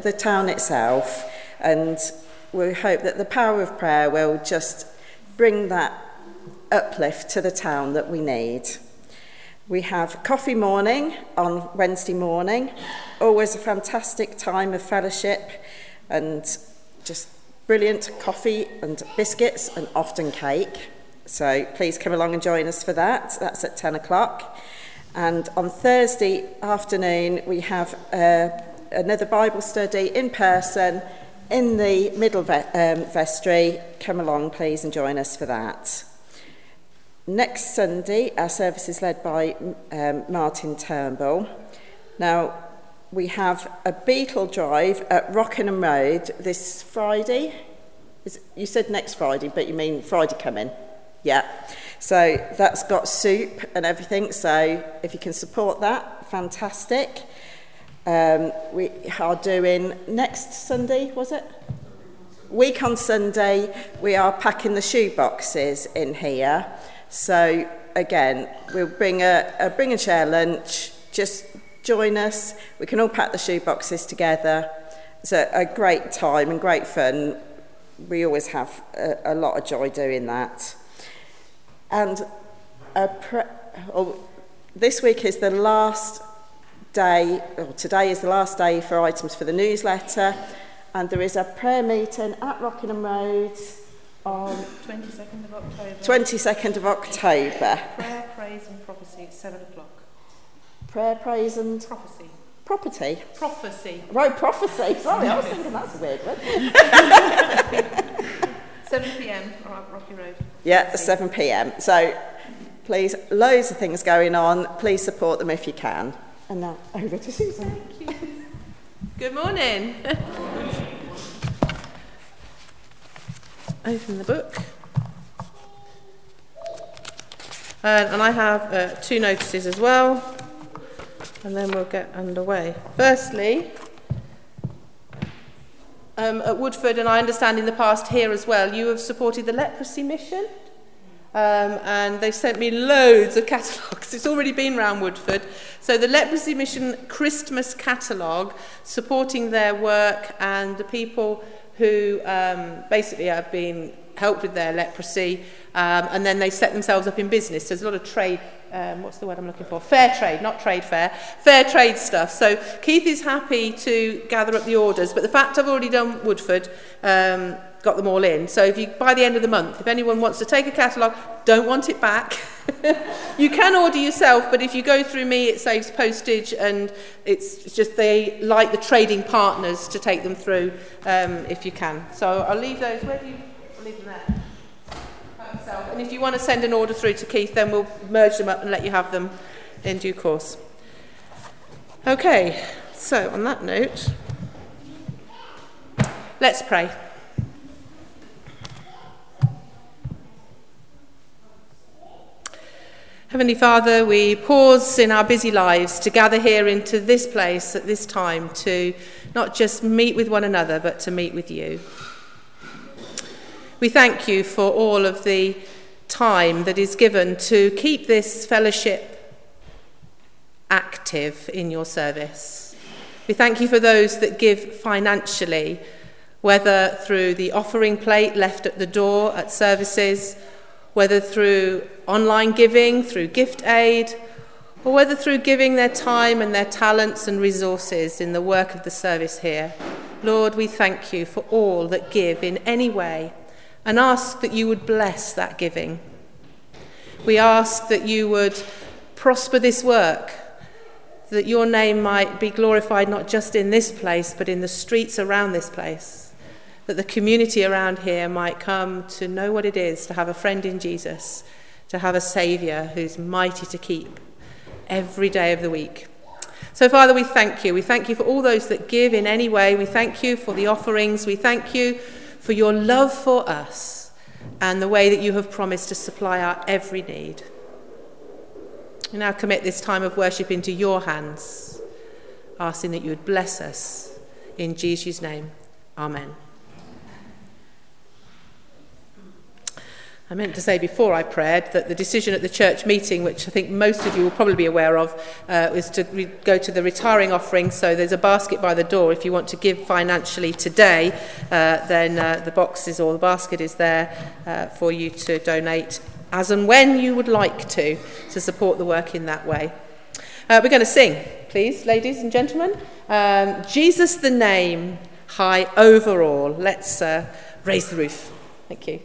the town itself, and we hope that the power of prayer will just bring that uplift to the town that we need. We have coffee morning on Wednesday morning, always a fantastic time of fellowship and just brilliant coffee and biscuits and often cake. So please come along and join us for that. That's at 10 o'clock. And on Thursday afternoon, we have another Bible study in person in the middle vestry. Come along, please, and join us for that. Next Sunday, our service is led by Martin Turnbull. Now, we have a beetle drive at Rockingham Road this Friday. You said next Friday, but you mean Friday coming? Yeah. So that's got soup and everything. So if you can support that, fantastic. We are doing next Sunday, was it? Week on Sunday, we are packing the shoe boxes in here. So again, we'll bring a share lunch. Just join us. We can all pack the shoe boxes together. It's a great time and great fun. We always have a lot of joy doing that. And this week is the last day, or today is the last day for items for the newsletter. And there is a prayer meeting at Rockingham Road on 22nd of October. 22nd of October. Prayer, praise and prophecy at 7 o'clock. Prayer, praise and prophecy. Property? Prophecy. Right, prophecy. Sorry, I was thinking that's a weird one. 7 p.m. on Rocky Road. Yeah, 7 p.m. So please, loads of things going on. Please support them if you can. And now over to Susan. Thank you. Good morning. Open the book. And I have 2 notices as well, and then we'll get underway. Firstly, at Woodford, and I understand in the past here as well, you have supported the leprosy mission, and they've sent me loads of catalogues. It's already been round Woodford. So the leprosy mission Christmas catalogue, supporting their work and the people who basically have been helped with their leprosy, and then they set themselves up in business. So there's a lot of trade, what's the word I'm looking for? Fair trade, not trade fair. Fair trade stuff. So Keith is happy to gather up the orders, but the fact I've already done Woodford, got them all in. So if you, by the end of the month, if anyone wants to take a catalogue, don't want it back, you can order yourself, but if you go through me, it saves postage, and it's just they like the trading partners to take them through if you can. So I'll leave those. Where do you? I'll leave them there. And if you want to send an order through to Keith, then we'll merge them up and let you have them in due course. Okay, so on that note, let's pray. Heavenly Father, we pause in our busy lives to gather here into this place at this time to not just meet with one another, but to meet with you. We thank you for all of the time that is given to keep this fellowship active in your service. We thank you for those that give financially, whether through the offering plate left at the door at services, whether through online giving, through gift aid, or whether through giving their time and their talents and resources in the work of the service here. Lord, we thank you for all that give in any way, and ask that you would bless that giving. We ask that you would prosper this work, that your name might be glorified not just in this place, but in the streets around this place, that the community around here might come to know what it is to have a friend in Jesus, to have a Saviour who's mighty to keep every day of the week. So, Father, we thank you. We thank you for all those that give in any way. We thank you for the offerings. We thank you for your love for us and the way that you have promised to supply our every need. We now commit this time of worship into your hands, asking that you would bless us. In Jesus' name, amen. I meant to say before I prayed that the decision at the church meeting, which I think most of you will probably be aware of, is to go to the retiring offering. So there's a basket by the door. If you want to give financially today, then the boxes or the basket is there for you to donate as and when you would like to support the work in that way. We're going to sing, please, ladies and gentlemen. Jesus the name, high over all. Let's raise the roof. Thank you.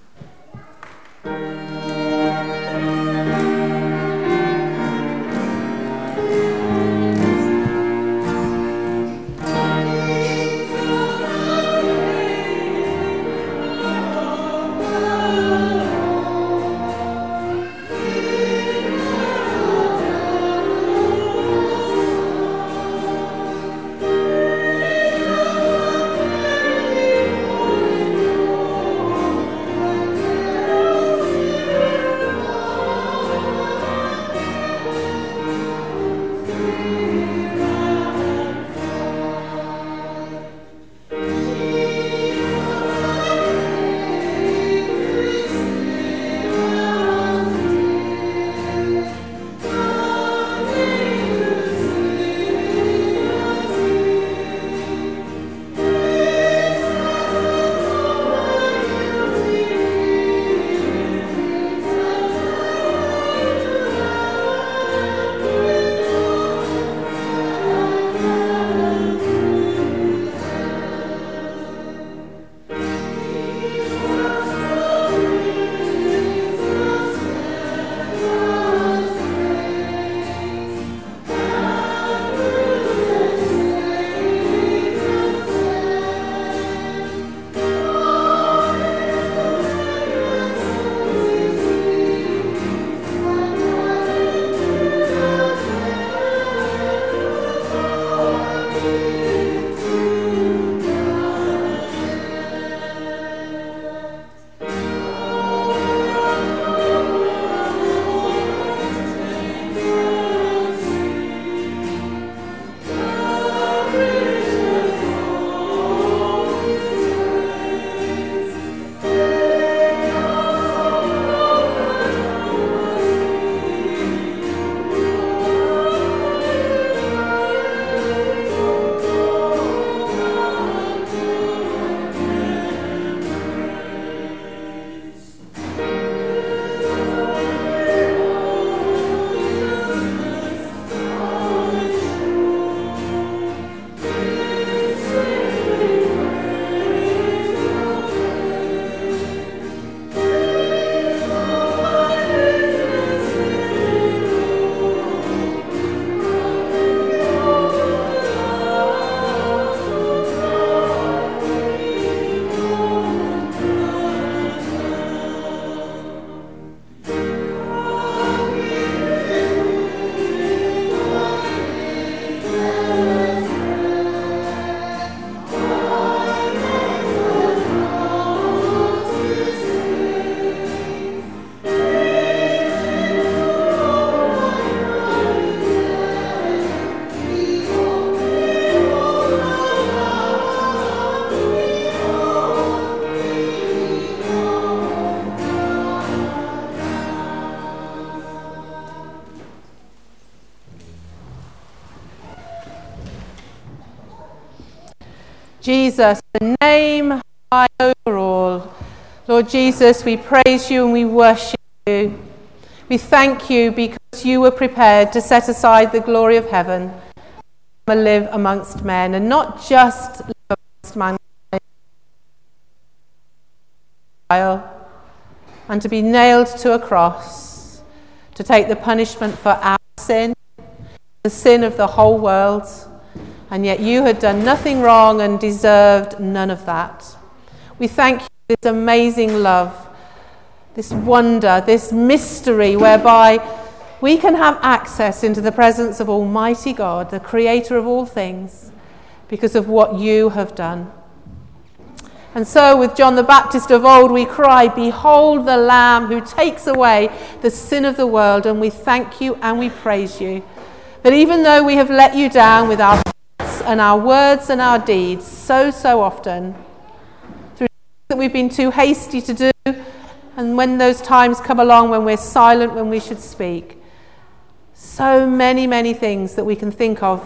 Jesus, the name high over all. Lord Jesus, we praise you and we worship you. We thank you because you were prepared to set aside the glory of heaven and live amongst men, and not just live amongst mankind, and to be nailed to a cross, to take the punishment for our sin, the sin of the whole world. And yet you had done nothing wrong and deserved none of that. We thank you for this amazing love, this wonder, this mystery whereby we can have access into the presence of Almighty God, the creator of all things, because of what you have done. And so with John the Baptist of old, we cry, "Behold the Lamb who takes away the sin of the world." And we thank you and we praise you that even though we have let you down with our thoughts and our words and our deeds so often, through that we've been too hasty to do And when those times come along when we're silent when we should speak, so many, many things that we can think of,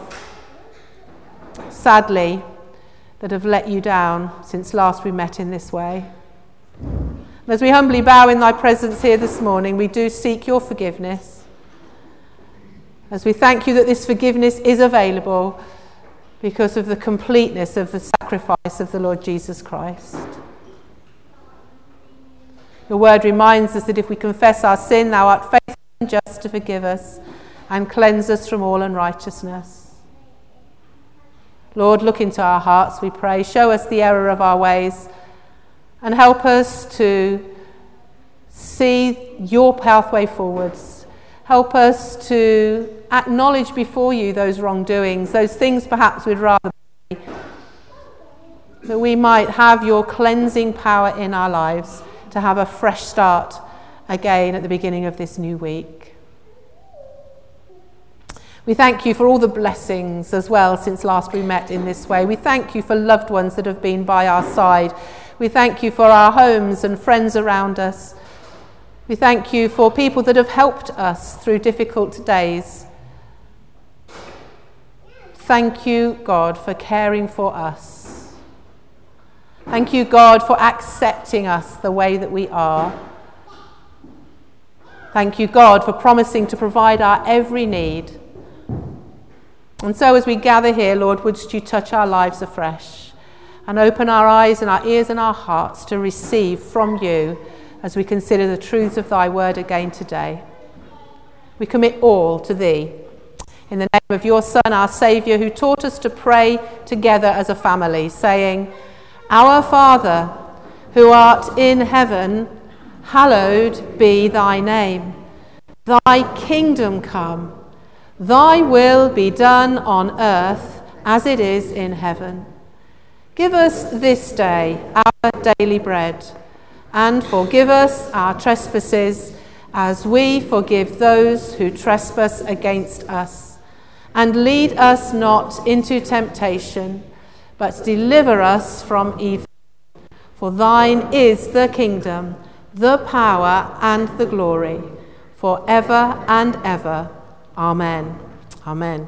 sadly, that have let you down since last we met in this way. And as we humbly bow in thy presence here this morning, we do seek your forgiveness. As we thank you that this forgiveness is available because of the completeness of the sacrifice of the Lord Jesus Christ. Your word reminds us that if we confess our sin, thou art faithful and just to forgive us and cleanse us from all unrighteousness. Lord, look into our hearts, we pray. Show us the error of our ways and help us to see your pathway forwards. Help us to acknowledge before you those wrongdoings, those things perhaps we'd rather be, that we might have your cleansing power in our lives to have a fresh start again at the beginning of this new week. We thank you for all the blessings as well since last we met in this way. We thank you for loved ones that have been by our side. We thank you for our homes and friends around us. We thank you for people that have helped us through difficult days. Thank you, God, for caring for us. Thank you, God, for accepting us the way that we are. Thank you, God, for promising to provide our every need. And so as we gather here, Lord, wouldst you touch our lives afresh and open our eyes and our ears and our hearts to receive from you as we consider the truths of thy word again today. We commit all to thee. In the name of your Son, our Saviour, who taught us to pray together as a family, saying, Our Father, who art in heaven, hallowed be thy name. Thy kingdom come. Thy will be done on earth as it is in heaven. Give us this day our daily bread, and forgive us our trespasses as we forgive those who trespass against us. And lead us not into temptation, but deliver us from evil. For thine is the kingdom, the power, and the glory, forever and ever. Amen. Amen.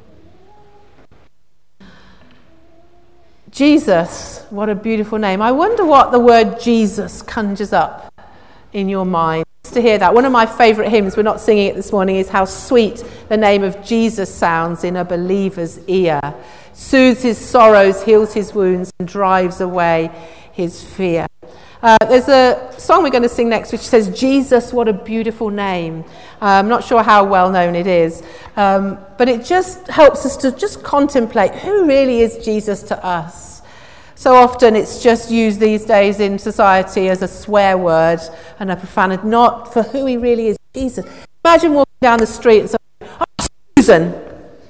Jesus, what a beautiful name. I wonder what the word Jesus conjures up in your mind. Just to hear that. One of my favourite hymns, we're not singing it this morning, is how sweet the name of Jesus sounds in a believer's ear. Soothes his sorrows, heals his wounds, and drives away his fear. There's a song we're going to sing next which says, Jesus, what a beautiful name. I'm not sure how well known it is, but it just helps us to just contemplate who really is Jesus to us. So often it's just used these days in society as a swear word and a profanity, not for who he really is, Jesus. Imagine walking down the street and saying, oh, Susan.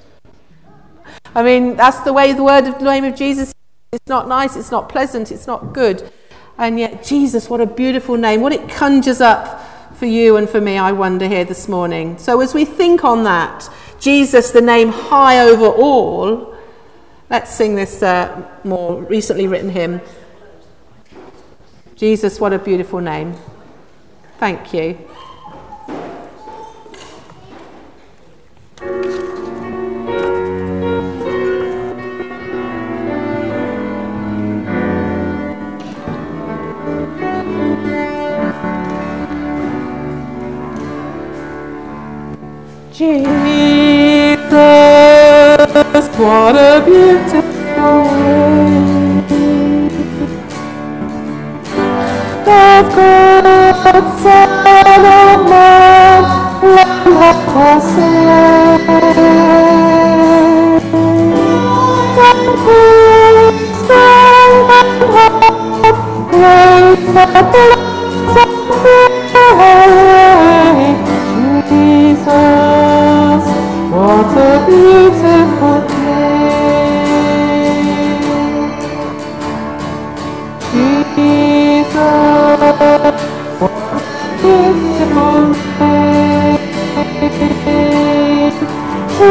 I mean, that's the way the name of Jesus is. It's not nice, it's not pleasant, it's not good. And yet, Jesus, what a beautiful name. What it conjures up for you and for me, I wonder, here this morning. So as we think on that, Jesus, the name high over all, let's sing this more recently written hymn. Jesus, what a beautiful name. Thank you. Jesus, what a beautiful name. Of God, Son of Man, Lamb of God, strong and hope, raise the bloods of praise. Jesus, what a beautiful name. Jesus, what a beautiful name.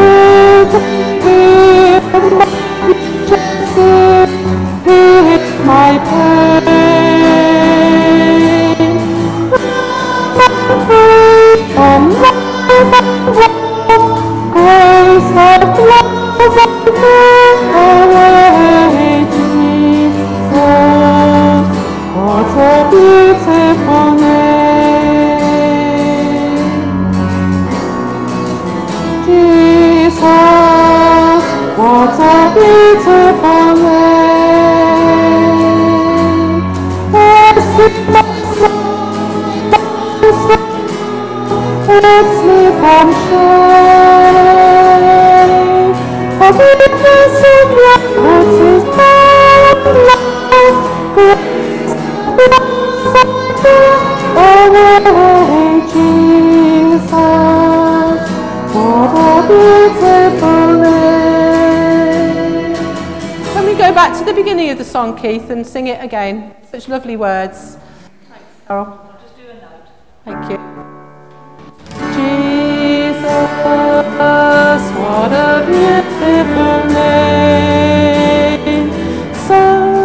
from shame. Forgiveness and records is bound life, grace, away, Jesus. What a beautiful name. Can we go back to the beginning of the song, Keith, and sing it again? Such lovely words. Thanks, Carol. I'll just do a note. Thank you. Jesus, what a beautiful name. So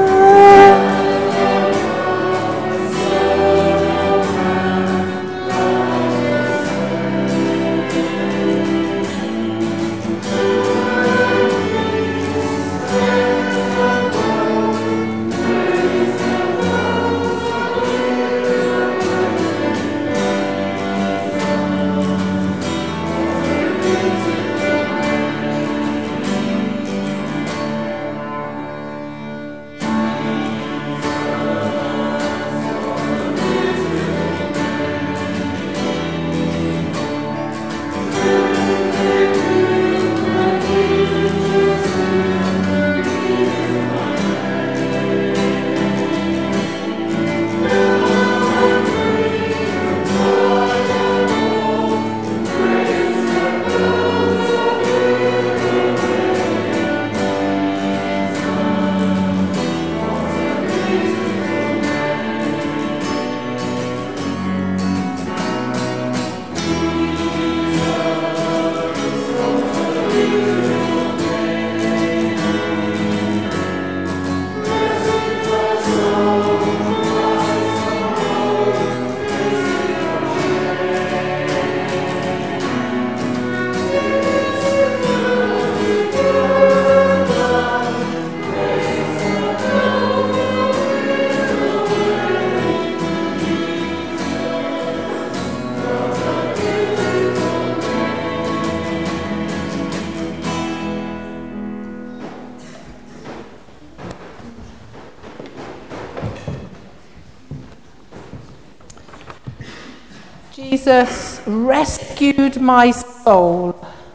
Jesus rescued my soul,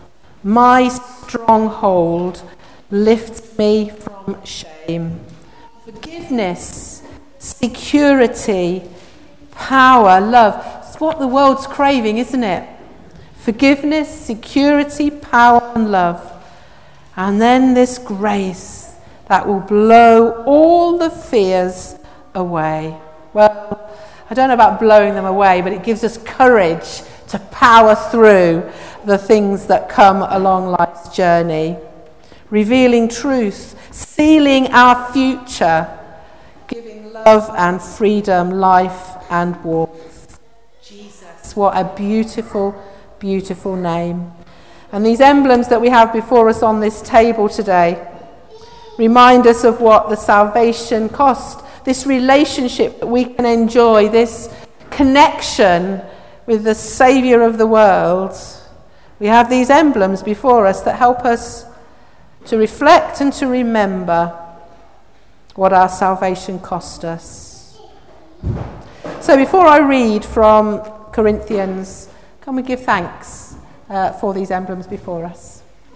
my stronghold, lifts me from shame. Forgiveness, security, power, love. It's what the world's craving, isn't it? Forgiveness, security, power and love. And then this grace that will blow all the fears away. Well, I don't know about blowing them away, but it gives us courage to power through the things that come along life's journey. Revealing truth, sealing our future, giving love and freedom, life and warmth. Jesus, what a beautiful, beautiful name. And these emblems that we have before us on this table today remind us of what the salvation cost. This relationship that we can enjoy, this connection with the Saviour of the world. We have these emblems before us that help us to reflect and to remember what our salvation cost us. So before I read from Corinthians, can we give thanks for these emblems before us?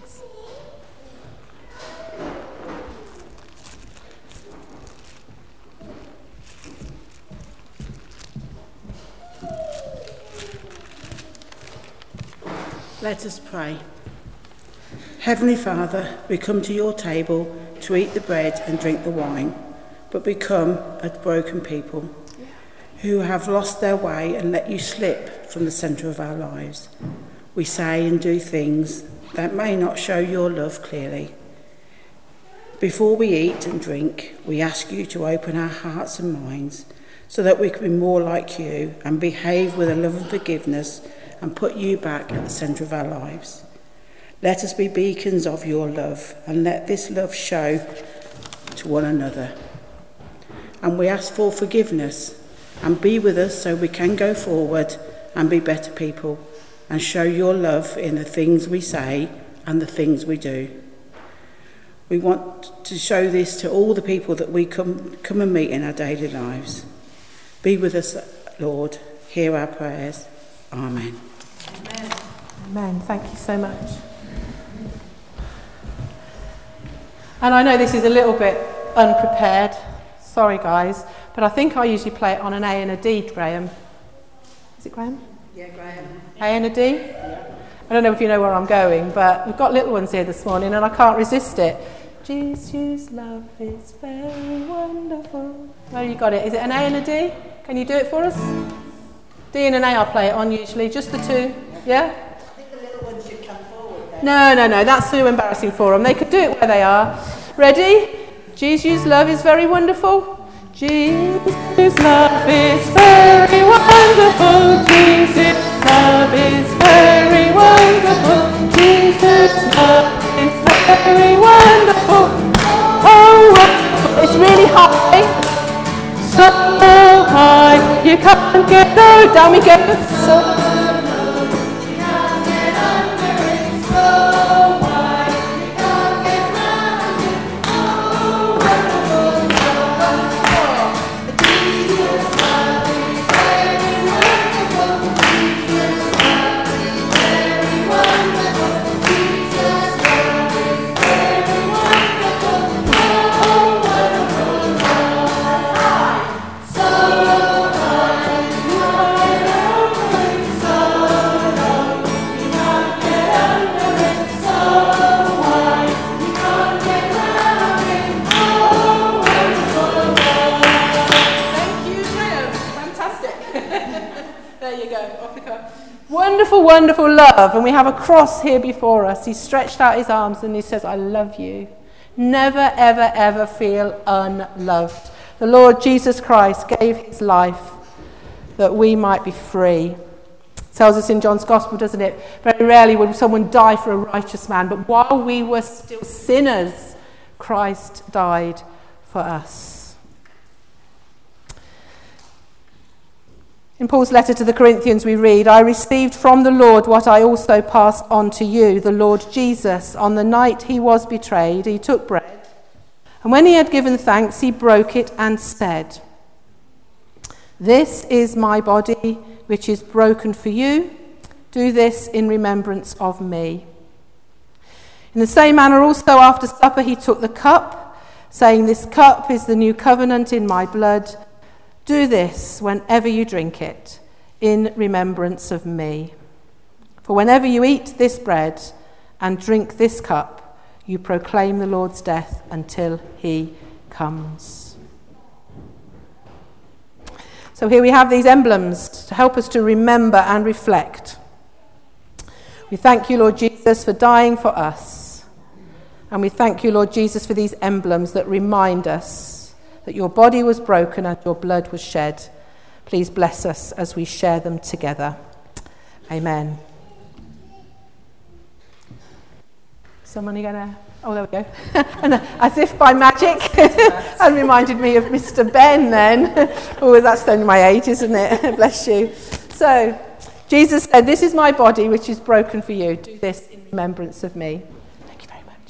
Let us pray. Heavenly Father, we come to your table to eat the bread and drink the wine, but we come a broken people who have lost their way and let you slip from the centre of our lives. We say and do things that may not show your love clearly. Before we eat and drink, we ask you to open our hearts and minds so that we can be more like you and behave with a love and forgiveness and put you back at the centre of our lives. Let us be beacons of your love and let this love show to one another. And we ask for forgiveness and be with us so we can go forward and be better people and show your love in the things we say and the things we do. We want to show this to all the people that we come and meet in our daily lives. Be with us, Lord. Hear our prayers. Amen. Amen. Amen. Thank you so much. And I know this is a little bit unprepared. Sorry, guys. But I think I usually play it on an A and a D, Graham. Is it Graham? Yeah, Graham. A and a D? Yeah. I don't know if you know where I'm going, but we've got little ones here this morning and I can't resist it. Jesus' love is very wonderful. Where you got it? Is it an A and a D? Can you do it for us? D and an A I'll play it on usually. Just the two? Yeah? I think the little ones should come forward then. No. That's too embarrassing for them. They could do it where they are. Ready? Jesus' love is very wonderful. Jesus' love is very wonderful. Jesus' love is very wonderful. Jesus' love is very wonderful. Oh, wonderful. It's really high. So high. You can't get no. Down we go. So wonderful love, and we have a cross here before us. He stretched out his arms and he says, I love you. Never, ever, ever feel unloved. The Lord Jesus Christ gave his life that we might be free. It tells us in John's Gospel, doesn't it? Very rarely would someone die for a righteous man, but while we were still sinners, Christ died for us. In Paul's letter to the Corinthians we read, I received from the Lord what I also passed on to you. The Lord Jesus, on the night he was betrayed, he took bread, and when he had given thanks, he broke it and said, This is my body, which is broken for you. Do this in remembrance of me. In the same manner also after supper he took the cup, saying, This cup is the new covenant in my blood. Do this whenever you drink it, in remembrance of me. For whenever you eat this bread and drink this cup, you proclaim the Lord's death until he comes. So here we have these emblems to help us to remember and reflect. We thank you, Lord Jesus, for dying for us. And we thank you, Lord Jesus, for these emblems that remind us that your body was broken and your blood was shed. Please bless us as we share them together. Amen. Someone gonna? Oh, there we go. And as if by magic, that reminded me of Mr. Ben then. Oh, that's only my age, isn't it? Bless you. So, Jesus said, This is my body which is broken for you. Do this in remembrance of me. Thank you very much.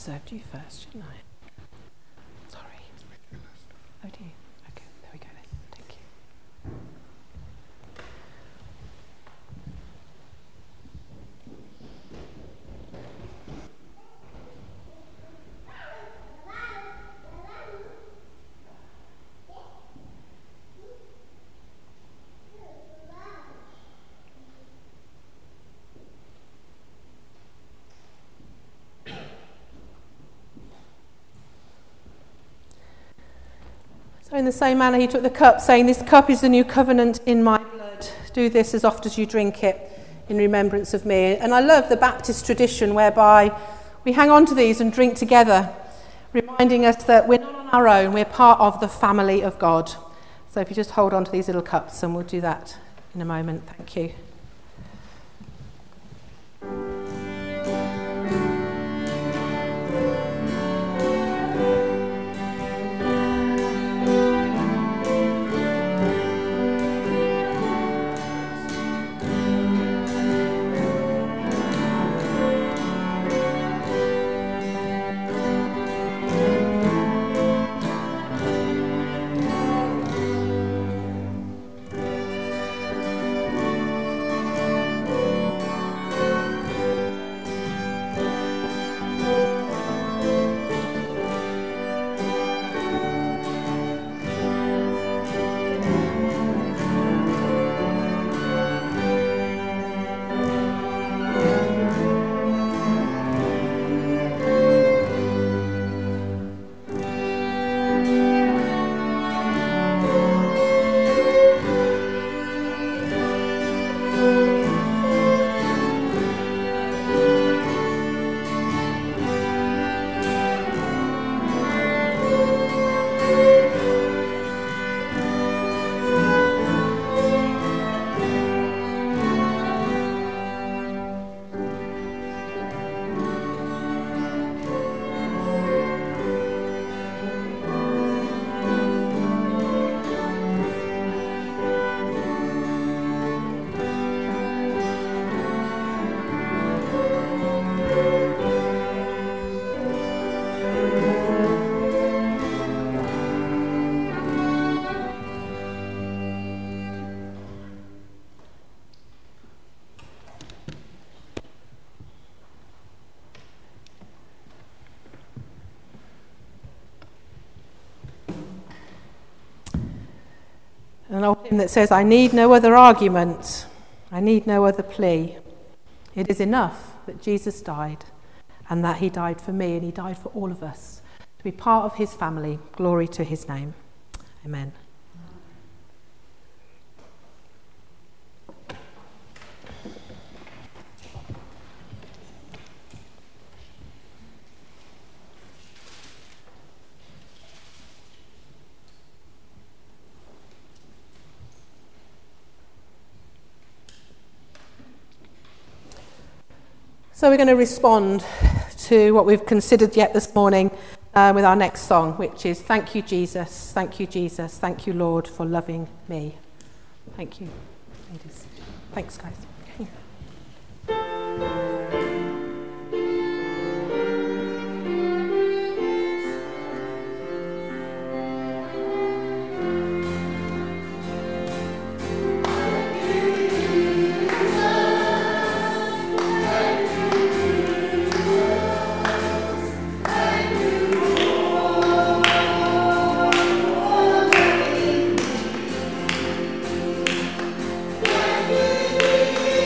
served you first, shouldn't I? Sorry. Oh, do you? Okay, there we go then. Thank you. So in the same manner he took the cup, saying, "This cup is the new covenant in my blood. Do this as oft as you drink it in remembrance of me." And I love the Baptist tradition whereby we hang on to these and drink together, reminding us that we're not on our own, we're part of the family of God. So if you just hold on to these little cups, and we'll do that in a moment. Thank you. An old hymn that says, "I need no other argument, I need no other plea. It is enough that Jesus died, and that he died for me, and he died for all of us, to be part of his family. Glory to his name. Amen." So we're going to respond to what we've considered yet this morning with our next song, which is "Thank you, Jesus, thank you, Jesus, thank you, Lord, for loving me." Thank you, ladies. Thanks, guys. Thank you.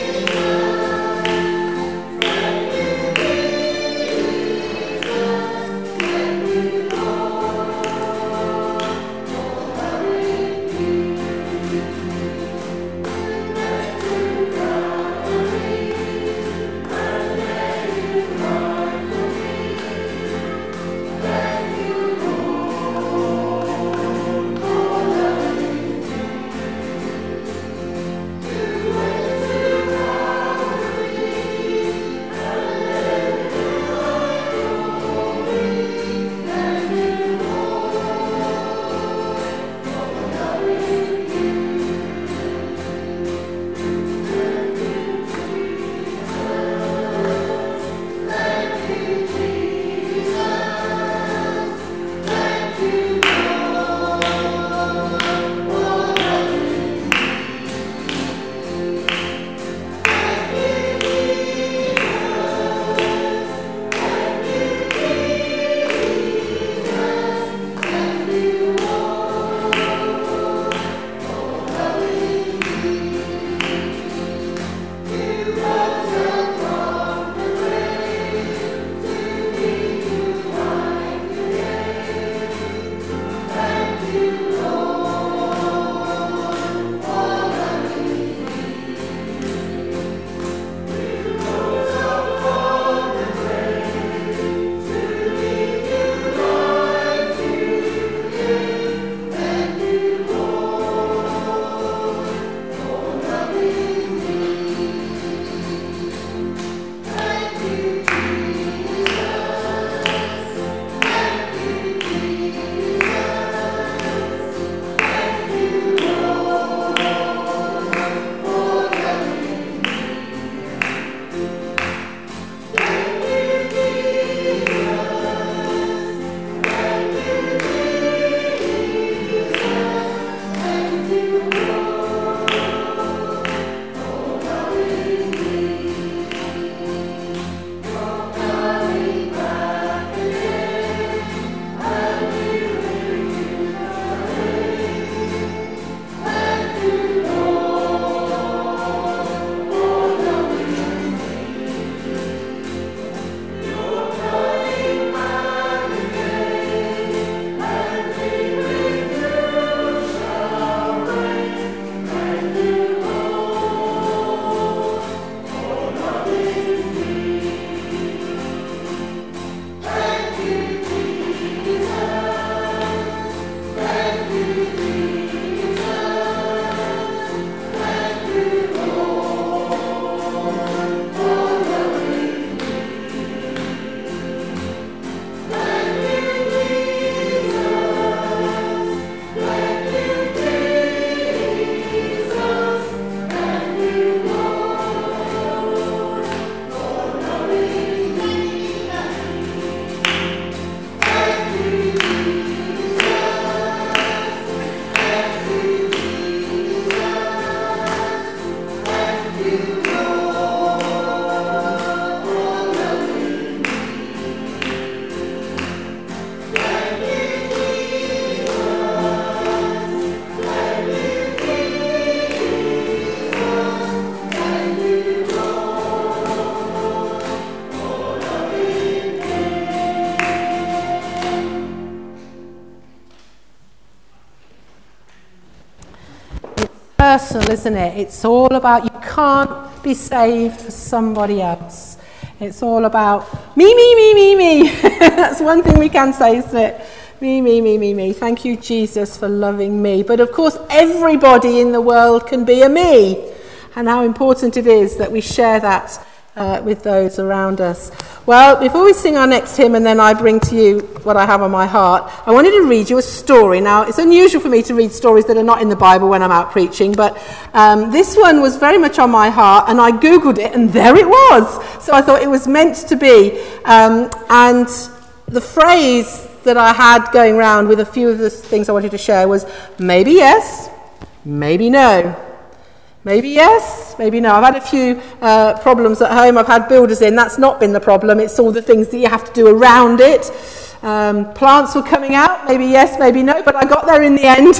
personal, isn't it? It's all about, you can't be saved for somebody else. It's all about me. That's one thing we can say, isn't it? Me. Thank you, Jesus, for loving me. But of course, everybody in the world can be a me. And how important it is that we share that with those around us. Well, before we sing our next hymn and then I bring to you what I have on my heart, I wanted to read you a story. Now, it's unusual for me to read stories that are not in the Bible when I'm out preaching, but this one was very much on my heart, and I Googled it, and there it was. So I thought it was meant to be. And the phrase that I had going around with a few of the things I wanted to share was, maybe yes, maybe no. Maybe yes, maybe no. I've had a few problems at home. I've had builders in. That's not been the problem. It's all the things that you have to do around it. Plants were coming out. Maybe yes, maybe no. But I got there in the end.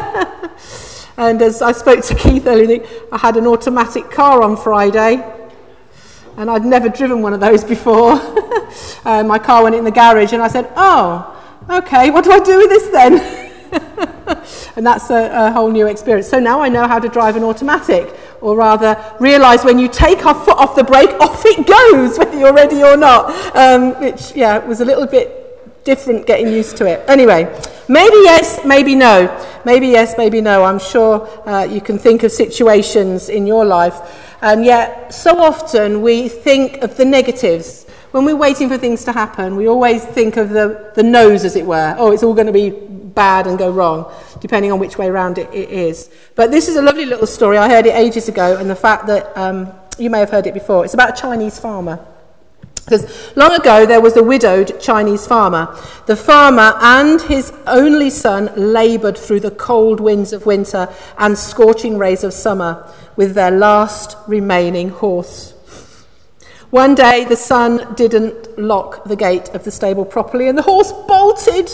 And as I spoke to Keith earlier, I had an automatic car on Friday. And I'd never driven one of those before. My car went in the garage and I said, oh, okay, what do I do with this then? And that's a whole new experience. So now I know how to drive an automatic, or rather realise when you take our foot off the brake, off it goes, whether you're ready or not, which, was a little bit different getting used to it. Anyway, maybe yes, maybe no. Maybe yes, maybe no. I'm sure you can think of situations in your life, and yet so often we think of the negatives. When we're waiting for things to happen, we always think of the no's, as it were. Oh, it's all going to be bad and go wrong, depending on which way around it is. But this is a lovely little story. I heard it ages ago, and the fact that you may have heard it before. It's about a Chinese farmer. Because long ago, there was a widowed Chinese farmer. The farmer and his only son laboured through the cold winds of winter and scorching rays of summer with their last remaining horse. One day, the son didn't lock the gate of the stable properly, and the horse bolted.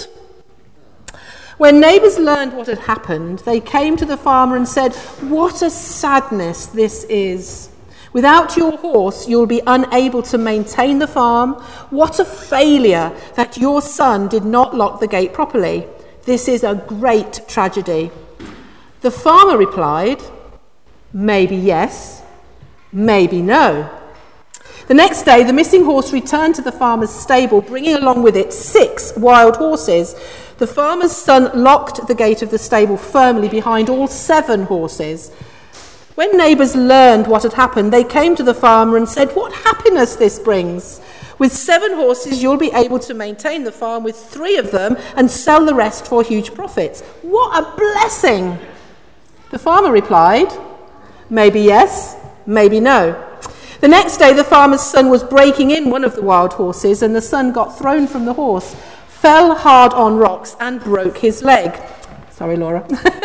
When neighbours learned what had happened, they came to the farmer and said, "What a sadness this is. Without your horse, you'll be unable to maintain the farm. What a failure that your son did not lock the gate properly. This is a great tragedy." The farmer replied, "Maybe yes, maybe no." The next day, the missing horse returned to the farmer's stable, bringing along with it 6 wild horses. The farmer's son locked the gate of the stable firmly behind all 7 horses. When neighbours learned what had happened, they came to the farmer and said, "What happiness this brings. With 7 horses, you'll be able to maintain the farm with 3 of them and sell the rest for huge profits. What a blessing." The farmer replied, "Maybe yes, maybe no." The next day, the farmer's son was breaking in one of the wild horses, and the son got thrown from the horse, fell hard on rocks, and broke his leg. Sorry, Laura.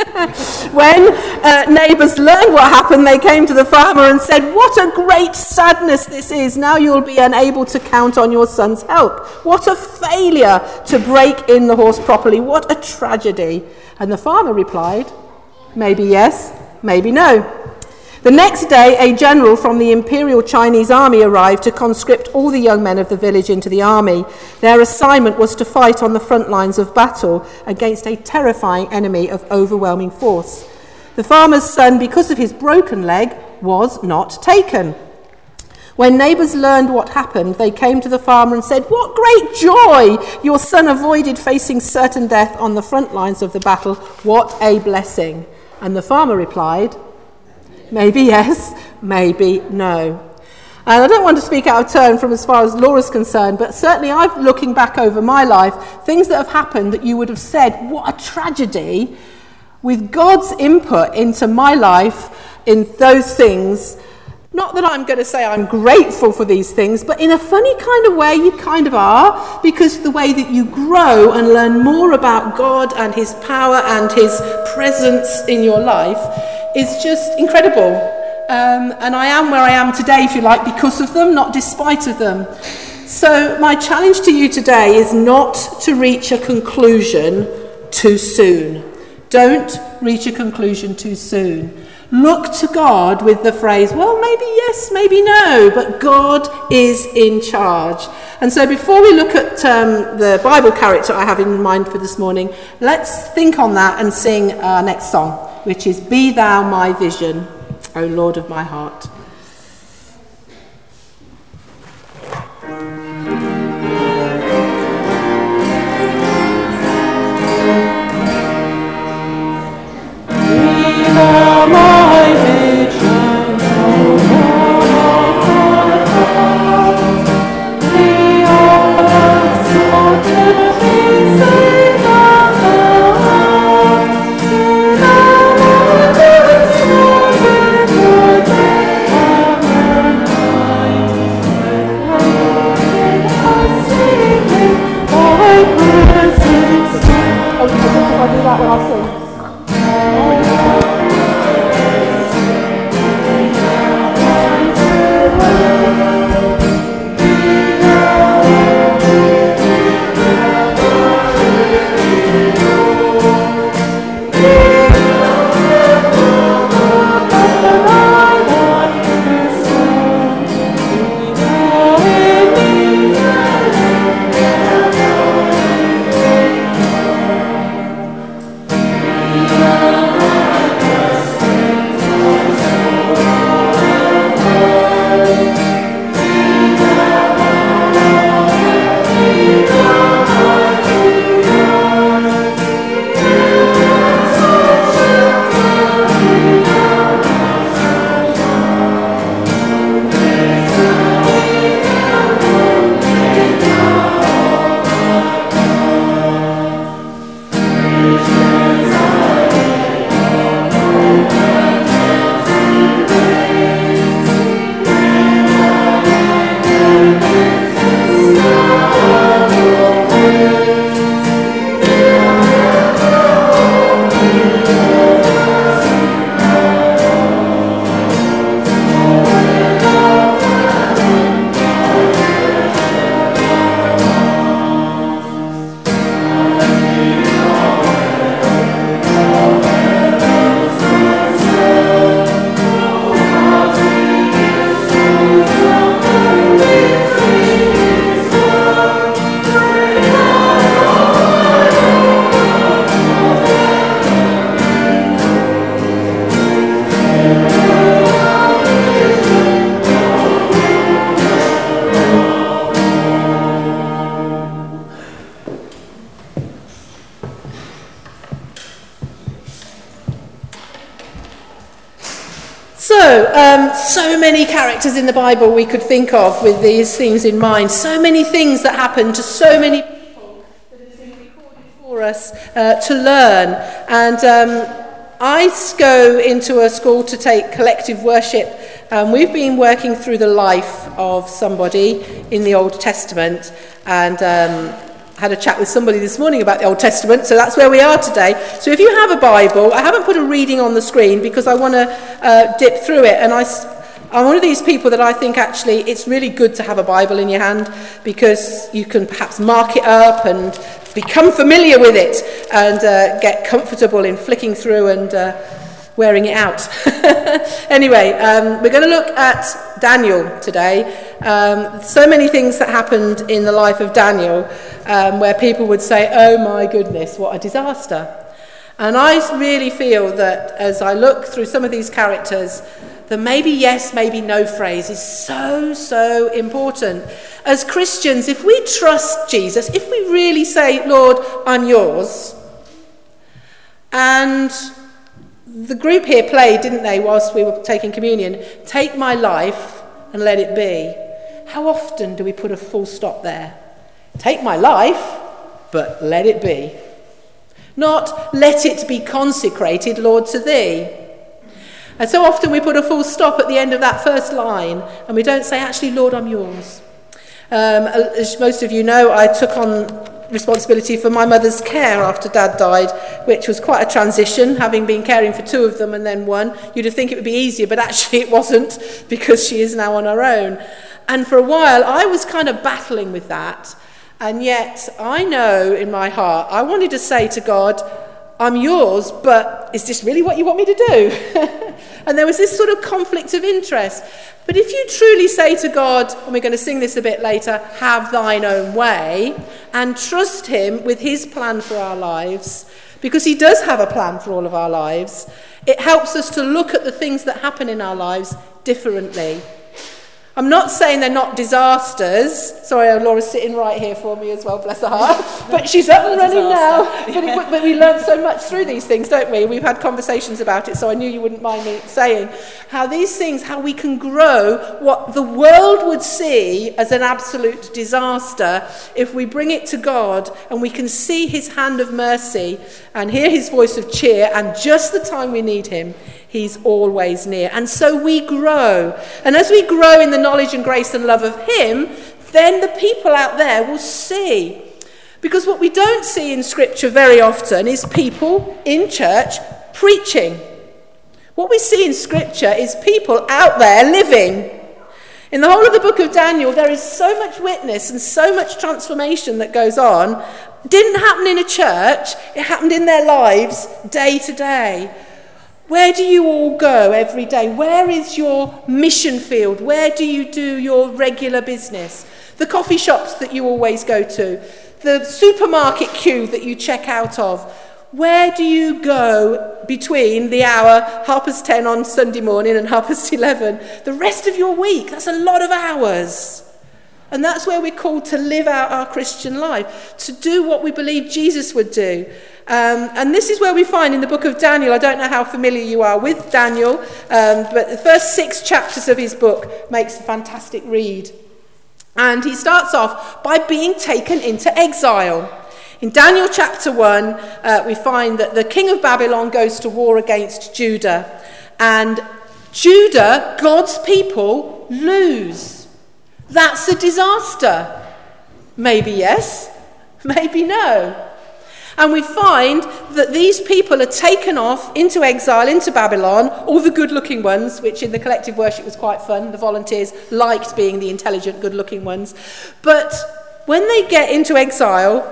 When neighbours learned what happened, they came to the farmer and said, "What a great sadness this is. Now you'll be unable to count on your son's help. What a failure to break in the horse properly. What a tragedy." And the farmer replied, "Maybe yes, maybe no." The next day, a general from the Imperial Chinese Army arrived to conscript all the young men of the village into the army. Their assignment was to fight on the front lines of battle against a terrifying enemy of overwhelming force. The farmer's son, because of his broken leg, was not taken. When neighbours learned what happened, they came to the farmer and said, "What great joy! Your son avoided facing certain death on the front lines of the battle. What a blessing!" And the farmer replied, "Maybe yes, maybe no." And I don't want to speak out of turn from as far as Laura's concerned, but certainly I've, looking back over my life, things that have happened that you would have said, "What a tragedy," with God's input into my life in those things. Not that I'm going to say I'm grateful for these things, but in a funny kind of way, you kind of are, because the way that you grow and learn more about God and his power and his presence in your life is just incredible. And I am where I am today, if you like, because of them, not despite of them. So my challenge to you today is not to reach a conclusion too soon. Don't reach a conclusion too soon. Look to God with the phrase, "Well, maybe yes, maybe no," but God is in charge. And so before we look at the Bible character I have in mind for this morning, let's think on that and sing our next song. which is, "Be thou my vision, O Lord of my heart." So many characters in the Bible we could think of with these themes in mind. So many things that happen to so many people that have been recorded for us to learn. And I go into a school to take collective worship. We've been working through the life of somebody in the Old Testament, and had a chat with somebody this morning about the Old Testament, so that's where we are today. So if you have a Bible, I haven't put a reading on the screen because I want to dip through it, and I'm one of these people that I think actually it's really good to have a Bible in your hand because you can perhaps mark it up and become familiar with it and get comfortable in flicking through and wearing it out. Anyway, we're going to look at Daniel today. So many things that happened in the life of Daniel where people would say, "Oh my goodness, what a disaster." And I really feel that as I look through some of these characters, the maybe yes, maybe no phrase is so important. As Christians, if we trust Jesus, if we really say, "Lord, I'm yours," and the group here played, didn't they, whilst we were taking communion, "Take my life and let it be." How often do we put a full stop there? Take my life, but let it be. Not, "Let it be consecrated, Lord, to thee." And so often we put a full stop at the end of that first line, and we don't say, "Actually, Lord, I'm yours." As most of you know, I took on responsibility for my mother's care after Dad died, which was quite a transition, having been caring for two of them and then one. You'd think it would be easier, but actually it wasn't, because she is now on her own. And for a while, I was kind of battling with that. And yet, I know in my heart, I wanted to say to God, "I'm yours, but is this really what you want me to do?" And there was this sort of conflict of interest. But if you truly say to God, and we're going to sing this a bit later, "Have thine own way," and trust him with his plan for our lives, because he does have a plan for all of our lives. It helps us to look at the things that happen in our lives differently. I'm not saying they're not disasters. Sorry, Laura's sitting right here for me as well, bless her heart. But she's up and running now. But we learn so much through these things, don't we? We've had conversations about it, so I knew you wouldn't mind me saying how these things, how we can grow what the world would see as an absolute disaster if we bring it to God and we can see his hand of mercy and hear his voice of cheer, and just the time we need him, he's always near. And so we grow. And as we grow in the knowledge and grace and love of him, then the people out there will see. Because what we don't see in Scripture very often is people in church preaching. What we see in Scripture is people out there living. In the whole of the book of Daniel, there is so much witness and so much transformation that goes on. It didn't happen in a church. It happened in their lives day to day. Where do you all go every day? Where is your mission field? Where do you do your regular business? The coffee shops that you always go to, the supermarket queue that you check out of. Where do you go between the hour 10:30 on Sunday morning and 11:30? The rest of your week, that's a lot of hours. And that's where we're called to live out our Christian life, to do what we believe Jesus would do. And this is where we find in the book of Daniel, I don't know how familiar you are with Daniel, but the first 6 chapters of his book makes a fantastic read. And he starts off by being taken into exile. In Daniel chapter 1, we find that the king of Babylon goes to war against Judah. And Judah, God's people, lose. That's a disaster. Maybe yes, maybe no. And we find that these people are taken off into exile, into Babylon, all the good-looking ones, which in the collective worship was quite fun. The volunteers liked being the intelligent, good-looking ones. But when they get into exile,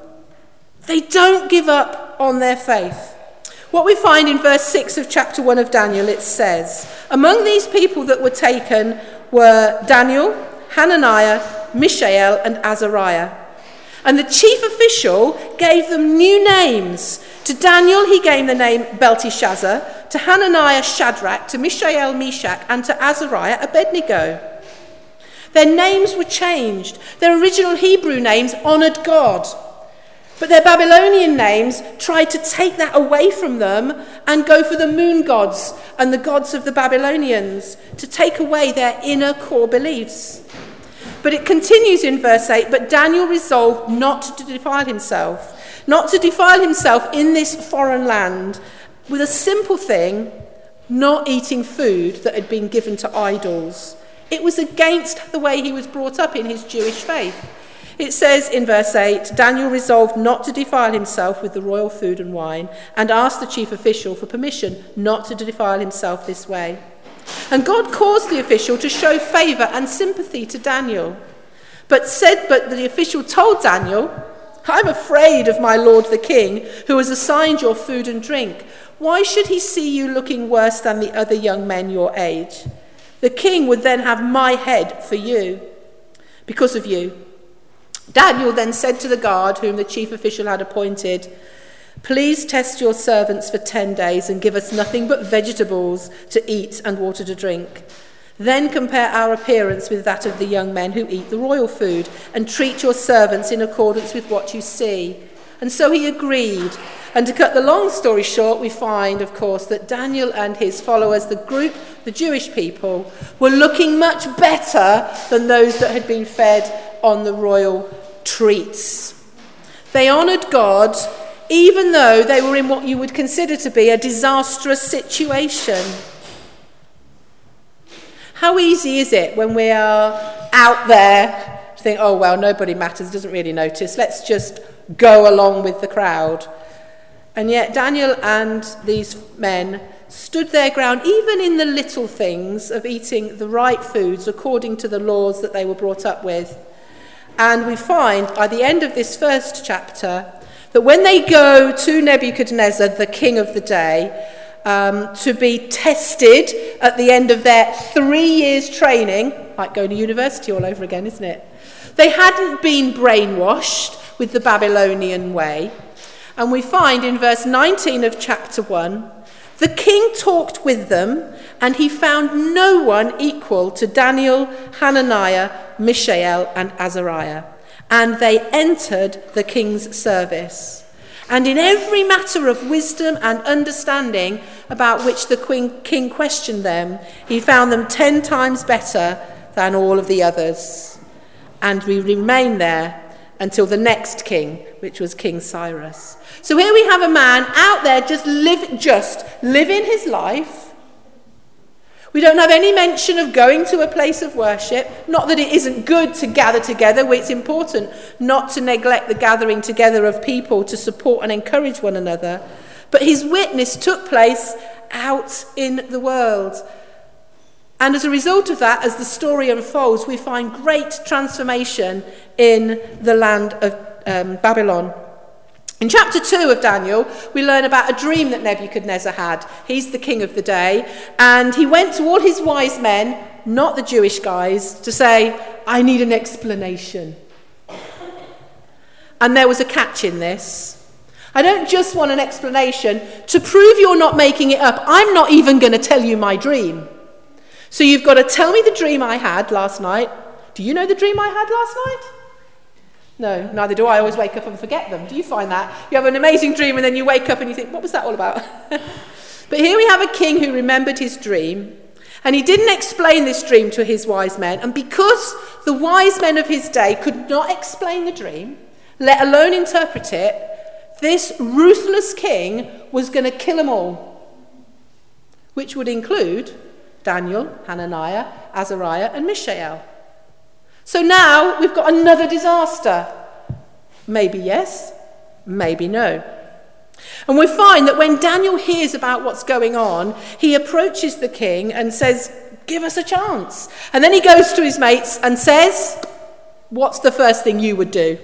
they don't give up on their faith. What we find in verse 6 of chapter 1 of Daniel, it says, among these people that were taken were Daniel, Hananiah, Mishael, and Azariah. And the chief official gave them new names. To Daniel he gave the name Belteshazzar, to Hananiah Shadrach, to Mishael Meshach, and to Azariah Abednego. Their names were changed. Their original Hebrew names honoured God. But their Babylonian names tried to take that away from them and go for the moon gods and the gods of the Babylonians, to take away their inner core beliefs. But it continues in verse 8, but Daniel resolved not to defile himself in this foreign land with a simple thing, not eating food that had been given to idols. It was against the way he was brought up in his Jewish faith. It says in verse 8, Daniel resolved not to defile himself with the royal food and wine, and asked the chief official for permission not to defile himself this way. And God caused the official to show favour and sympathy to Daniel. But the official told Daniel, I'm afraid of my lord the king, who has assigned your food and drink. Why should he see you looking worse than the other young men your age? The king would then have my head for you, because of you. Daniel then said to the guard whom the chief official had appointed, please test your servants for 10 days and give us nothing but vegetables to eat and water to drink. Then compare our appearance with that of the young men who eat the royal food, and treat your servants in accordance with what you see. And so he agreed. And to cut the long story short, we find, of course, that Daniel and his followers, the group, the Jewish people, were looking much better than those that had been fed on the royal treats. They honoured God, even though they were in what you would consider to be a disastrous situation. How easy is it when we are out there to think, oh, well, nobody matters, doesn't really notice, let's just go along with the crowd. And yet Daniel and these men stood their ground, even in the little things of eating the right foods according to the laws that they were brought up with. And we find by the end of this first chapter that when they go to Nebuchadnezzar, the king of the day, to be tested at the end of their 3 years training, like going to university all over again, isn't it? They hadn't been brainwashed with the Babylonian way. And we find in verse 19 of chapter 1, the king talked with them, and he found no one equal to Daniel, Hananiah, Mishael, and Azariah. And they entered the king's service. And in every matter of wisdom and understanding about which the king questioned them, he found them 10 times better than all of the others. And we remained there until the next king, which was King Cyrus. So here we have a man out there just living his life. We don't have any mention of going to a place of worship. Not that it isn't good to gather together. It's important not to neglect the gathering together of people to support and encourage one another. But his witness took place out in the world. And as a result of that, as the story unfolds, we find great transformation in the land of Babylon. In chapter 2 of Daniel, we learn about a dream that Nebuchadnezzar had. He's the king of the day, and he went to all his wise men, not the Jewish guys, to say, I need an explanation. And there was a catch in this. I don't just want an explanation. To prove you're not making it up, I'm not even going to tell you my dream. So you've got to tell me the dream I had last night. Do you know the dream I had last night? No, neither do I. I always wake up and forget them. Do you find that? You have an amazing dream and then you wake up and you think, what was that all about? But here we have a king who remembered his dream, and he didn't explain this dream to his wise men. And because the wise men of his day could not explain the dream, let alone interpret it, this ruthless king was going to kill them all, which would include Daniel, Hananiah, Azariah, and Mishael. So now we've got another disaster. Maybe yes, maybe no. And we find that when Daniel hears about what's going on, he approaches the king and says, give us a chance. And then he goes to his mates and says, what's the first thing you would do?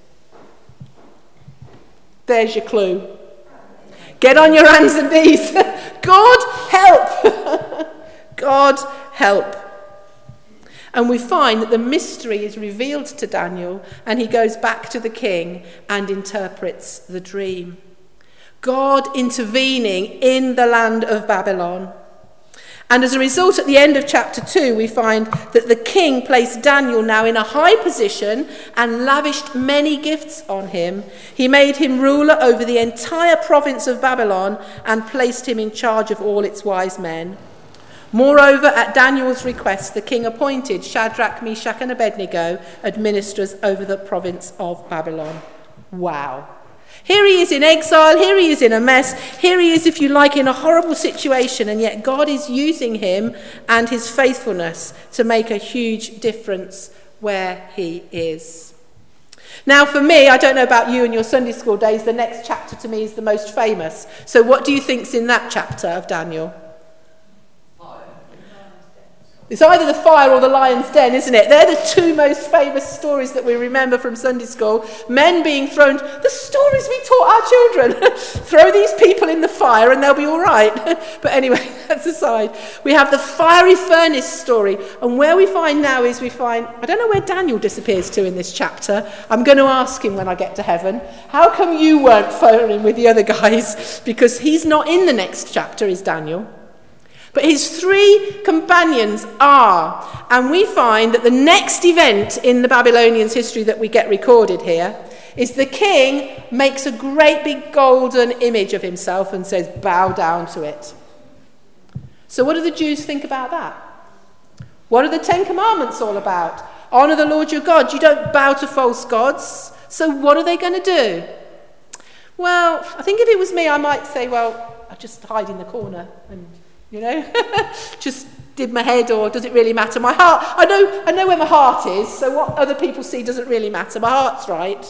There's your clue. Get on your hands and knees. God help. God help. And we find that the mystery is revealed to Daniel, and he goes back to the king and interprets the dream. God intervening in the land of Babylon. And as a result, at the end of chapter 2, we find that the king placed Daniel now in a high position and lavished many gifts on him. He made him ruler over the entire province of Babylon and placed him in charge of all its wise men. Moreover, at Daniel's request, the king appointed Shadrach, Meshach, and Abednego administrators over the province of Babylon. Wow. Here he is in exile, here he is in a mess, here he is, if you like, in a horrible situation, and yet God is using him and his faithfulness to make a huge difference where he is. Now for me, I don't know about you and your Sunday school days, the next chapter to me is the most famous. So what do you think's in that chapter of Daniel? It's either the fire or the lion's den, isn't it? They're the two most famous stories that we remember from Sunday school. Men being thrown, the stories we taught our children. Throw these people in the fire and they'll be all right. But anyway, that's aside. We have the fiery furnace story. And where we find now is I don't know where Daniel disappears to in this chapter. I'm going to ask him when I get to heaven. How come you weren't phoning with the other guys? Because he's not in the next chapter, is Daniel. But his three companions are, and we find that the next event in the Babylonians' history that we get recorded here is the king makes a great big golden image of himself and says, bow down to it. So what do the Jews think about that? What are the 10 Commandments all about? Honour the Lord your God. You don't bow to false gods. So what are they going to do? Well, I think if it was me, I might say, well, I'll just hide in the corner and just did my head, or does it really matter? My heart, I know where my heart is, so what other people see doesn't really matter. My heart's right.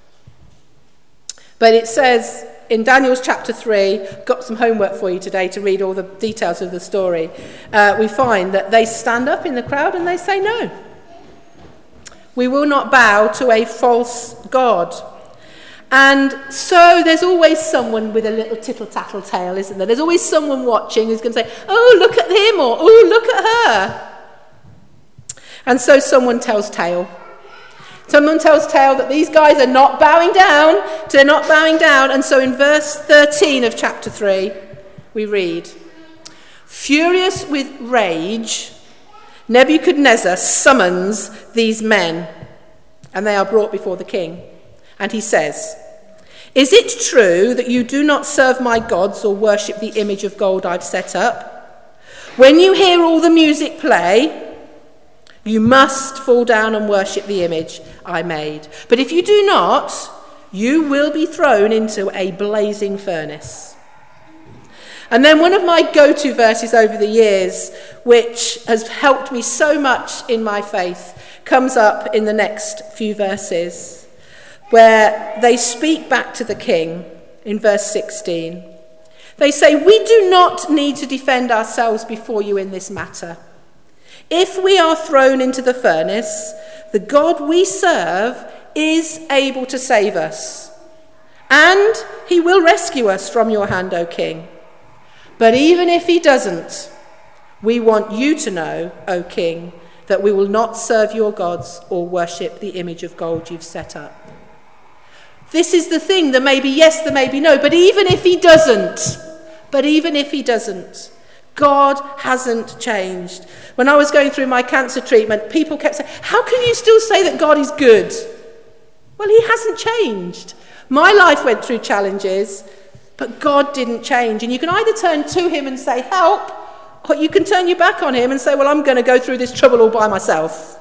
But it says in Daniel's chapter 3, got some homework for you today to read all the details of the story. We find that they stand up in the crowd and they say, no, we will not bow to a false god. And so there's always someone with a little tittle-tattle tail, isn't there? There's always someone watching who's going to say, oh, look at him, or oh, look at her. And so someone tells tale. Someone tells tale that these guys are not bowing down. They're not bowing down. And so in verse 13 of chapter 3, we read, "Furious with rage, Nebuchadnezzar summons these men, and they are brought before the king. And he says, 'Is it true that you do not serve my gods or worship the image of gold I've set up? When you hear all the music play, you must fall down and worship the image I made. But if you do not, you will be thrown into a blazing furnace.'" And then one of my go-to verses over the years, which has helped me so much in my faith, comes up in the next few verses, where they speak back to the king in verse 16. They say, "We do not need to defend ourselves before you in this matter. If we are thrown into the furnace, the God we serve is able to save us, and he will rescue us from your hand, O king. But even if he doesn't, we want you to know, O king, that we will not serve your gods or worship the image of gold you've set up." This is the thing, there may be yes, there may be no, but even if he doesn't, God hasn't changed. When I was going through my cancer treatment, people kept saying, "How can you still say that God is good?" Well, he hasn't changed. My life went through challenges, but God didn't change. And you can either turn to him and say, "Help," or you can turn your back on him and say, "Well, I'm going to go through this trouble all by myself."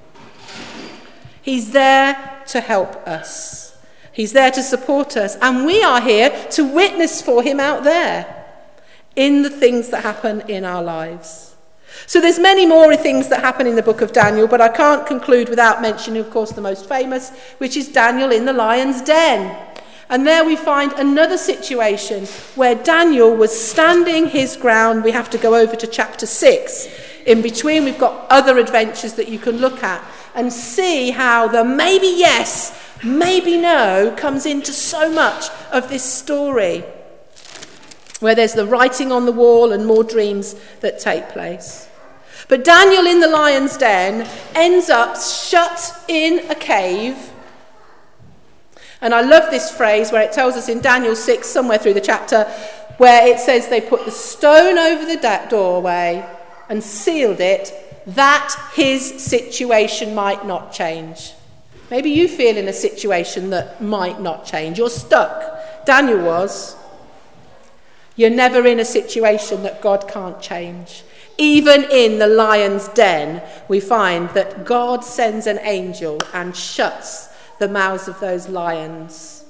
He's there to help us. He's there to support us. And we are here to witness for him out there in the things that happen in our lives. So there's many more things that happen in the book of Daniel, but I can't conclude without mentioning, of course, the most famous, which is Daniel in the lion's den. And there we find another situation where Daniel was standing his ground. We have to go over to chapter 6. In between, we've got other adventures that you can look at and see how the maybe yes, maybe no comes into so much of this story, where there's the writing on the wall and more dreams that take place. But Daniel in the lion's den ends up shut in a cave. And I love this phrase where it tells us in Daniel 6, somewhere through the chapter, where it says they put the stone over the doorway and sealed it, that his situation might not change. Maybe you feel in a situation that might not change. You're stuck. Daniel was. You're never in a situation that God can't change. Even in the lion's den, we find that God sends an angel and shuts the mouths of those lions.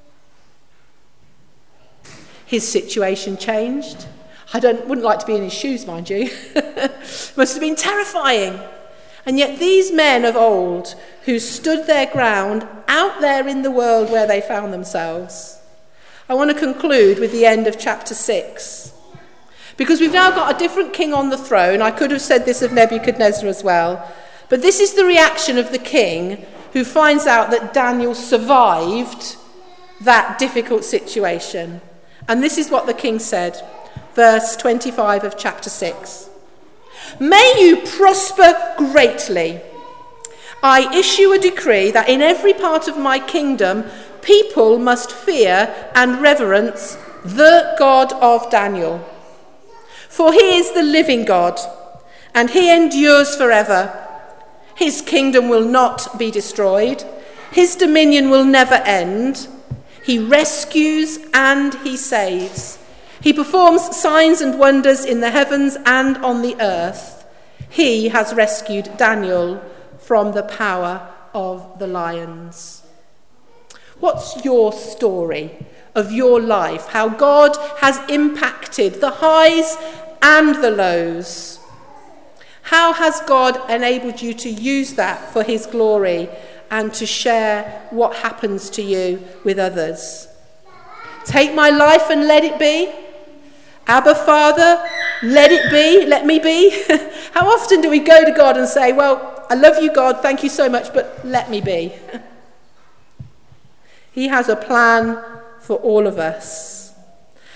His situation changed. I wouldn't like to be in his shoes, mind you. Must have been terrifying. And yet these men of old who stood their ground out there in the world where they found themselves. I want to conclude with the end of chapter 6. Because we've now got a different king on the throne. I could have said this of Nebuchadnezzar as well. But this is the reaction of the king who finds out that Daniel survived that difficult situation. And this is what the king said, verse 25 of chapter 6. "May you prosper greatly. I issue a decree that in every part of my kingdom, people must fear and reverence the God of Daniel. For he is the living God, and he endures forever. His kingdom will not be destroyed. His dominion will never end. He rescues and he saves. He performs signs and wonders in the heavens and on the earth. He has rescued Daniel from the power of the lions." What's your story of your life? How God has impacted the highs and the lows? How has God enabled you to use that for his glory and to share what happens to you with others? Take my life and let it be. Abba, Father, let it be, let me be. How often do we go to God and say, "Well, I love you, God, thank you so much, but let me be"? He has a plan for all of us.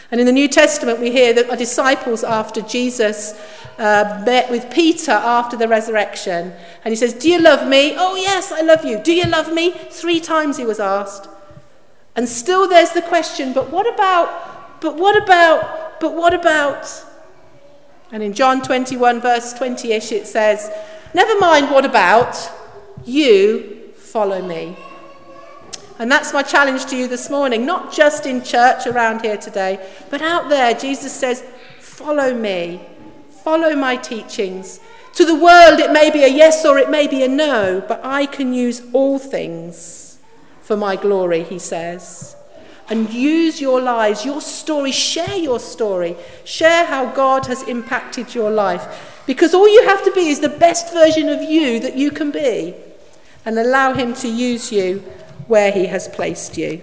And in the New Testament, we hear that the disciples, after Jesus met with Peter after the resurrection, and he says, "Do you love me?" "Oh, yes, I love you." "Do you love me?" 3 times he was asked. And still there's the question, but what about, but what about, but what about? And in John 21, verse 20-ish, it says, "Never mind what about, you follow me." And that's my challenge to you this morning, not just in church around here today, but out there. Jesus says, follow me, follow my teachings. To the world, it may be a yes or it may be a no, but I can use all things for my glory, he says. And use your lives, your story, share your story. Share how God has impacted your life. Because all you have to be is the best version of you that you can be. And allow him to use you where he has placed you.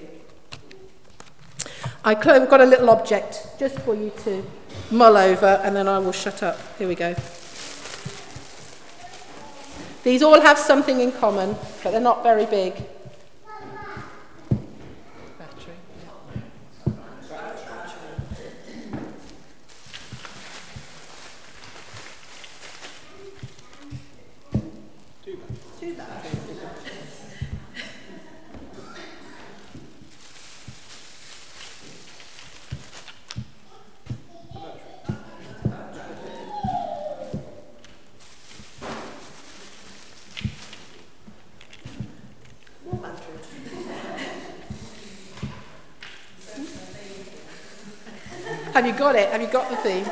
I've got a little object just for you to mull over, and then I will shut up. Here we go. These all have something in common, but they're not very big. Battery. Two batteries. Have you got it? Have you got the theme?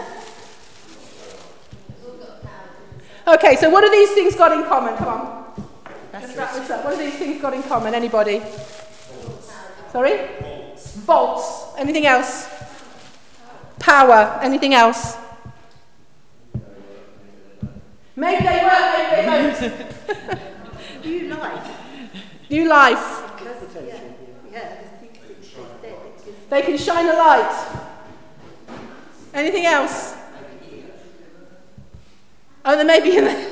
Okay, so what do these things got in common? Come on. Let's wrap this up. What do these things got in common? Anybody? Sorry? Volts. Anything else? Power. Anything else? Maybe they work, maybe they don't. New life. New life. Yeah. They can shine a light. Anything else? Oh, there may be in there.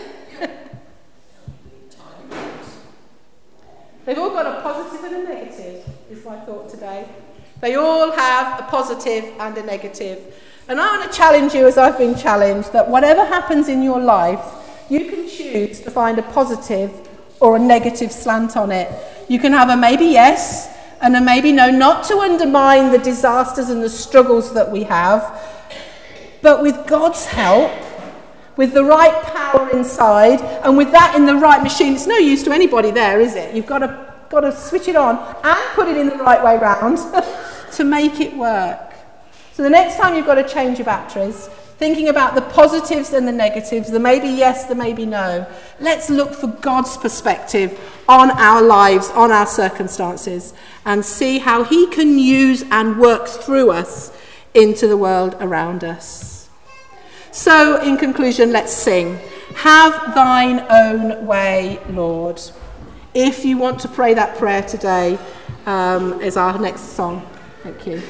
They've all got a positive and a negative, is my thought today. They all have a positive and a negative. And I want to challenge you, as I've been challenged, that whatever happens in your life, you can choose to find a positive or a negative slant on it. You can have a maybe yes and a maybe no, not to undermine the disasters and the struggles that we have, but with God's help, with the right power inside, and with that in the right machine. It's no use to anybody there, is it? You've got to switch it on and put it in the right way round to make it work. So the next time you've got to change your batteries, thinking about the positives and the negatives, the maybe yes, the maybe no, let's look for God's perspective on our lives, on our circumstances, and see how he can use and work through us into the world around us. So, in conclusion, let's sing. Have thine own way, Lord. If you want to pray that prayer today, is our next song. Thank you.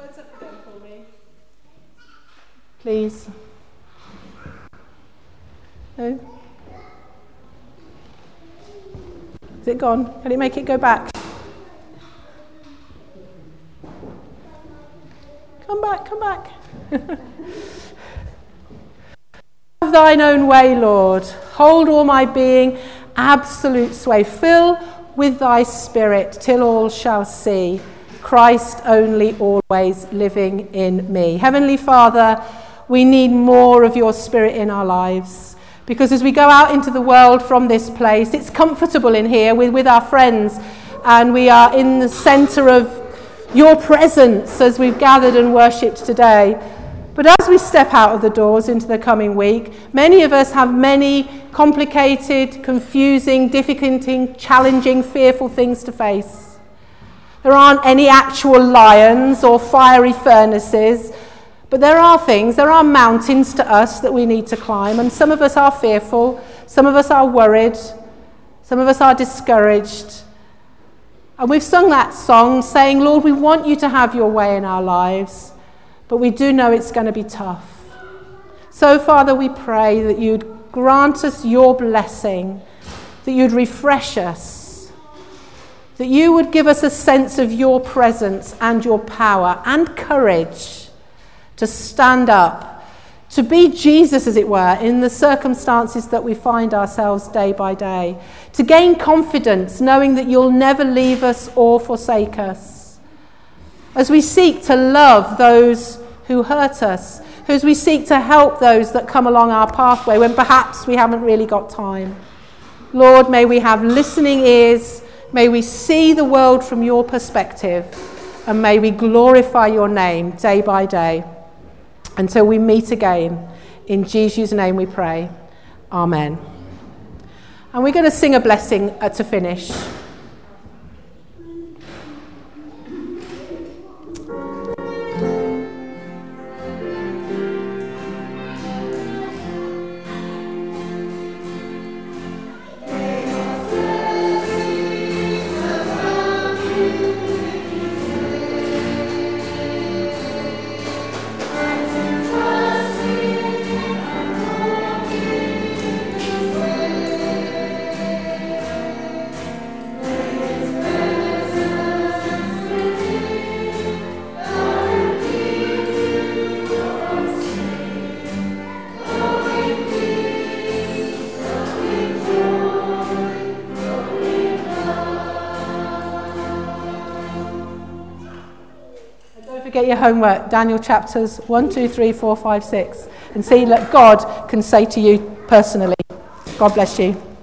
words up again for me? Please. No? Is it gone? Can you make it go back? Come back, come back. Have thine own way, Lord. Hold all my being, absolute sway. Fill with thy spirit till all shall see Christ only always living in me. Heavenly Father, we need more of your spirit in our lives, because as we go out into the world from this place, it's comfortable in here with our friends, and we are in the centre of your presence as we've gathered and worshipped today. But as we step out of the doors into the coming week, many of us have many complicated, confusing, difficult, challenging, fearful things to face. There aren't any actual lions or fiery furnaces, but there are mountains to us that we need to climb, and some of us are fearful, some of us are worried, some of us are discouraged. And we've sung that song saying, Lord, we want you to have your way in our lives, but we do know it's going to be tough. So, Father, we pray that you'd grant us your blessing, that you'd refresh us, that you would give us a sense of your presence and your power and courage to stand up, to be Jesus, as it were, in the circumstances that we find ourselves day by day, to gain confidence knowing that you'll never leave us or forsake us. As we seek to love those who hurt us, as we seek to help those that come along our pathway when perhaps we haven't really got time. Lord, may we have listening ears, may we see the world from your perspective, and may we glorify your name day by day until we meet again. In Jesus' name we pray. Amen. And we're going to sing a blessing to finish. Get your homework, Daniel chapters 1, 2, 3, 4, 5, 6, and see that God can say to you personally. God bless you.